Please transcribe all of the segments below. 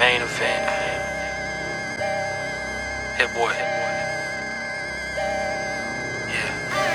main event. Hit boy. Yeah.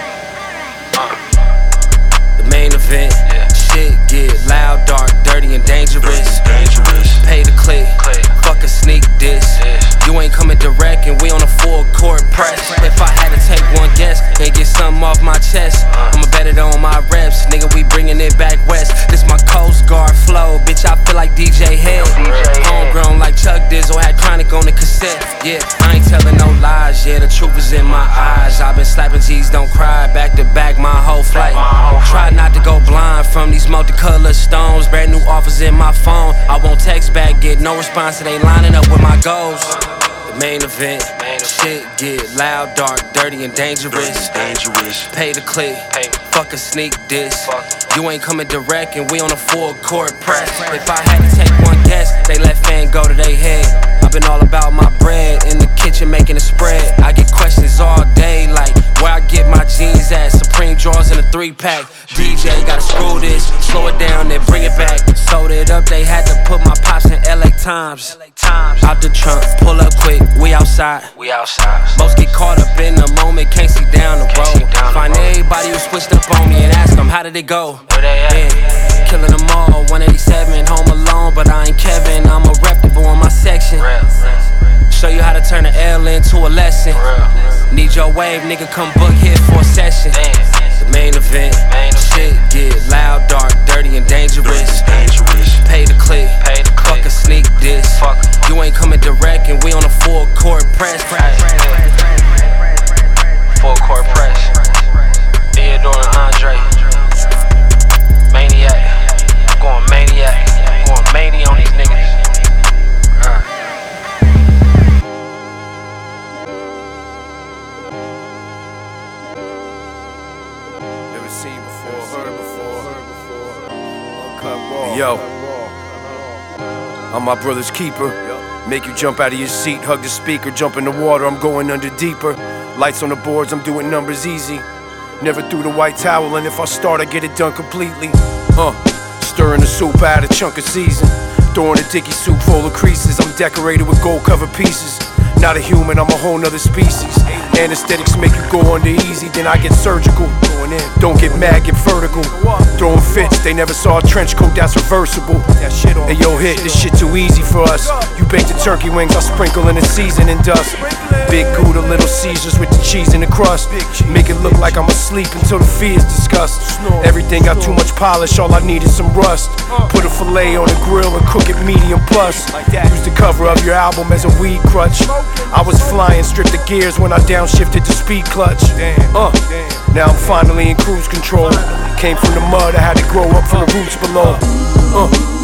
The main event. Yeah. Shit get loud, dark, dirty, and dangerous. Pay to click. Fuck a sneak diss. You ain't coming direct and we on a full court press. If I had to take one guess and get something off my chest, I'ma bet it on my reps. Nigga, we bringing it back west. This my Coast Guard flow. Bitch, I feel like DJ Head. Homegrown like Chuck Dizzle, had Chronic on the cassette. Yeah, I ain't telling no lies. Yeah, the truth is in my eyes. I've been slapping G's, don't cry. Back to back my whole flight. Try not to go blind from these multicolored stones. Brand new offers in my phone. I won't text back, get no response. It ain't lining up with my goals. The main event. Shit get loud, dark, dirty, and dangerous. Pay to click. Fuck a sneak diss. You ain't coming direct and we on a full court press. If I had to take one guess, they let fan go to they head. I've been all about my bread, in the kitchen making a spread. I get questions all day like where I get my jeans at. Supreme drawers in a 3-pack. DJ gotta screw this, slow it down, then bring it back. Sold it up, they had to put my pops in LA Times. Out the trunk, pull up quick, we outside. Most get caught up in the moment, can't see down the road. Find everybody who switched up on me and ask them how did it go. Yeah. Killing them all, 187, home alone, but I ain't Kevin. I'm a reputable in my section. Show you how to turn an L into a lesson. Need your wave, nigga, come book here for a session. The main event. Shit get loud, dark, dirty, and dangerous. Pay to click. Fuck a sneak diss. You ain't coming direct and we on a full court press. Full court press. Theodore and Andre. Maniac. I'm going maniac. I'm going mania on these niggas. Never seen before, heard before. Yo, I'm my brother's keeper. Make you jump out of your seat, hug the speaker, jump in the water, I'm going under deeper. Lights on the boards, I'm doing numbers easy. Never threw the white towel, and if I start, I get it done completely. Stirring the soup, I had a chunk of season. Throwing a dicky soup full of creases. I'm decorated with gold-covered pieces. Not a human, I'm a whole nother species. Anesthetics make you go under easy, then I get surgical. Don't get mad, get vertical. Throwing fits, they never saw a trench coat that's reversible. Hey yo, hit, this shit too easy for us. You bake the turkey wings, I sprinkle in the seasoning dust. Big Gouda, little Caesars with the cheese in the crust. Make it look like I'm asleep until the fee is discussed. Everything got too much polish, all I need is some rust. Put a filet on the grill and cook it medium plus. Use the cover of your album as a weed crutch. I was flying, stripped the gears when I downshifted the speed clutch. Now I'm finally in cruise control. Came from the mud, I had to grow up from the roots below.